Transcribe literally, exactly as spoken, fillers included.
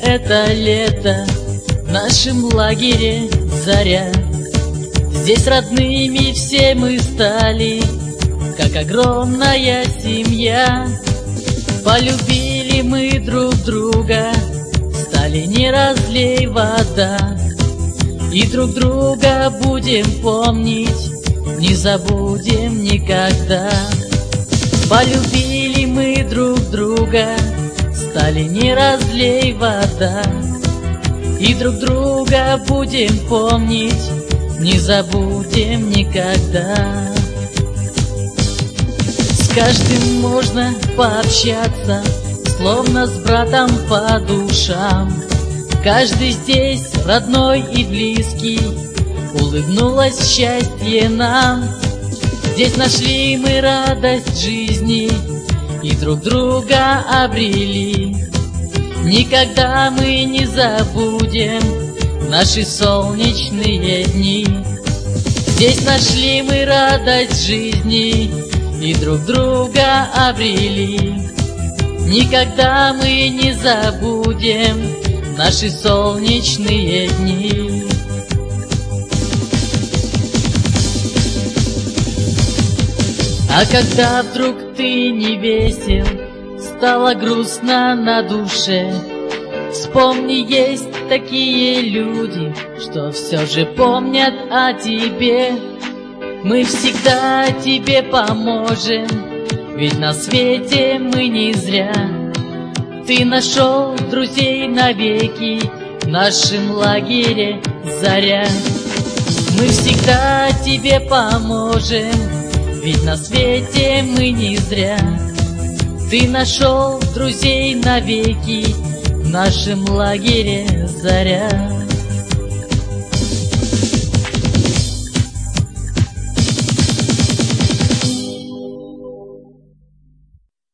это лето, в нашем лагере заря. Здесь родными все мы стали, как огромная семья. Полюбили мы друг друга, стали не разлей вода. И друг друга будем помнить, не забудем никогда. Полюбили мы друг друга, стали не разлей вода. И друг друга будем помнить, не забудем никогда. С каждым можно пообщаться, словно с братом по душам. Каждый здесь родной и близкий, улыбнулось счастье нам. Здесь нашли мы радость жизни и друг друга обрели. Никогда мы не забудем наши солнечные дни. Здесь нашли мы радость жизни и друг друга обрели. Никогда мы не забудем наши солнечные дни. А когда вдруг ты не весел, стало грустно на душе, вспомни, есть такие люди, что все же помнят о тебе. Мы всегда тебе поможем, ведь на свете мы не зря. Ты нашел друзей навеки, в нашем лагере заря. Мы всегда тебе поможем, ведь на свете мы не зря. Ты нашел друзей навеки, в нашем лагере заря.